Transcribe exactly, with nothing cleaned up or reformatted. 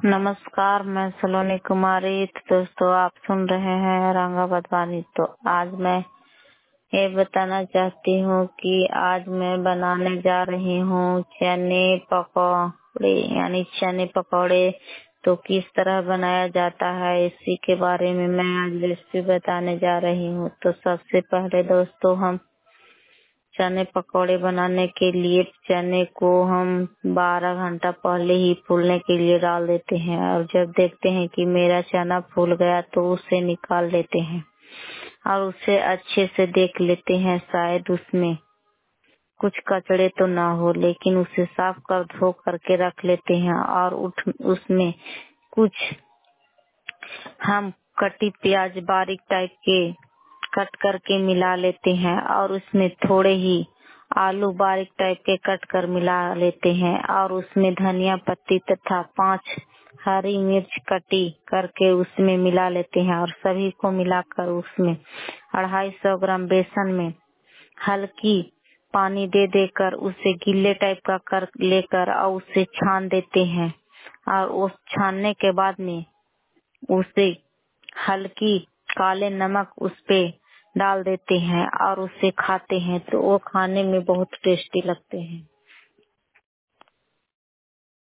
नमस्कार, मैं सलोनी कुमारी। तो दोस्तों, आप सुन रहे हैं औरंगाबाद वाणी। तो आज मैं ये बताना चाहती हूँ कि आज मैं बनाने जा रही हूँ चने पकौड़े, यानी चने पकौड़े। तो किस तरह बनाया जाता है इसी के बारे में मैं आज रेसिपी बताने जा रही हूँ। तो सबसे पहले दोस्तों, हम चने पकौड़े बनाने के लिए चने को हम बारह घंटा पहले ही फूलने के लिए डाल देते हैं, और जब देखते हैं कि मेरा चना फूल गया तो उसे निकाल लेते हैं और उसे अच्छे से देख लेते हैं, शायद उसमें कुछ कचड़े तो ना हो, लेकिन उसे साफ कर धो करके रख लेते हैं। और उठ उसमें कुछ हम कटी प्याज बारीक टाइप के कट करके मिला लेते हैं, और उसमें थोड़े ही आलू बारीक टाइप के कट कर मिला लेते हैं, और उसमें धनिया पत्ती तथा पांच हरी मिर्च कटी करके उसमें मिला लेते हैं, और सभी को मिलाकर उसमें अढ़ाई सौ ग्राम बेसन में हल्की पानी दे देकर उसे गिल्ले टाइप का कर लेकर और उसे छान देते हैं। और उस छानने के बाद में उसे हल्की काले नमक उस पे डाल देते हैं और उसे खाते हैं, तो वो खाने में बहुत टेस्टी लगते हैं।